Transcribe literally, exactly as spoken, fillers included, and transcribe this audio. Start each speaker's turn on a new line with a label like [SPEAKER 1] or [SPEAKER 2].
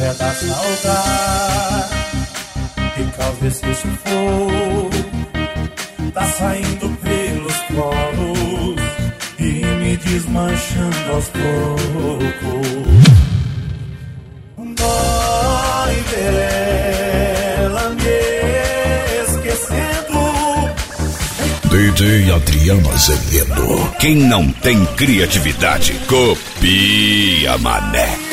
[SPEAKER 1] é da saudade que causa esse sufoco. Tá saindo pelos poros e me desmanchando aos poucos. Dói ver ela me esquecendo.
[SPEAKER 2] D J Adriano Azevedo.
[SPEAKER 3] Quem não tem criatividade, copia, mané.